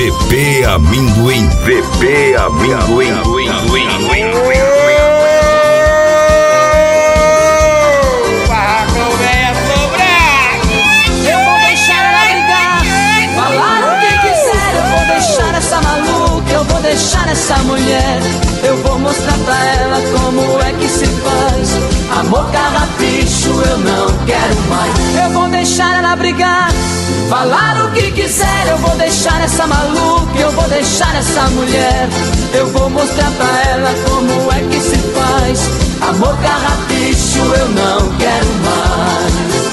VB Amendoim. VB Amendoim. Deixar essa mulher, eu vou mostrar pra ela como é que se faz. Amor carrapicho, eu não quero mais. Eu vou deixar ela brigar, falar o que quiser. Eu vou deixar essa maluca, eu vou deixar essa mulher. Eu vou mostrar pra ela como é que se faz. Amor carrapicho, eu não quero mais.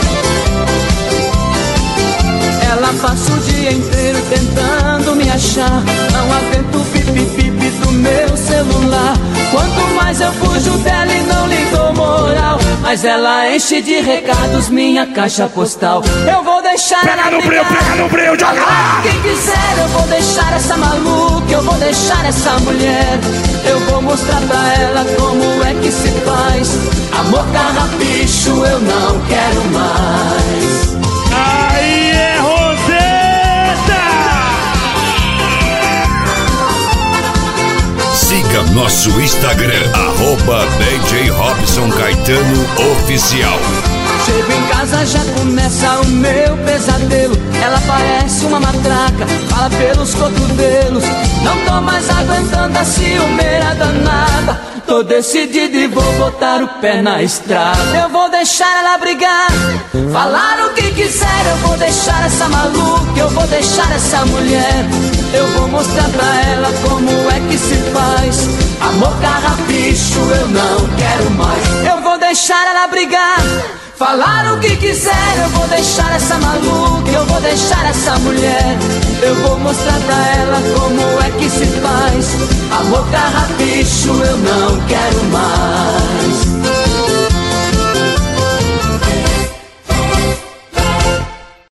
Ela passa o dia inteiro tentando me achar. Não aguento o pipi-pipi do meu celular. Quanto mais eu fujo dela e não lhe dou moral, mas ela enche de recados minha caixa postal. Eu vou deixar ela brigar, pega no breu, joga lá! Quem quiser, eu vou deixar essa maluca, eu vou deixar essa mulher. Eu vou mostrar pra ela como é que se faz. Amor carrapicho, eu não quero mais. Aí é Roseta! Siga nosso Instagram, @DJ Robson Caetano Oficial. Chego em casa, já começa o meu pesadelo. Ela parece uma matraca, fala pelos cotovelos. Não tô mais aguentando a ciumeira danada. Tô decidido e vou botar o pé na estrada. Eu vou deixar ela brigar, falar o que quiser. Eu vou deixar essa maluca, eu vou deixar essa mulher. Eu vou mostrar pra ela como é que se faz. Amor carrapicho, eu não quero mais. Eu vou deixar ela brigar, falar o que quiser. Eu vou deixar essa maluca, eu vou deixar essa mulher. Eu vou mostrar pra ela como é que se faz. Amor carrapicho, eu não quero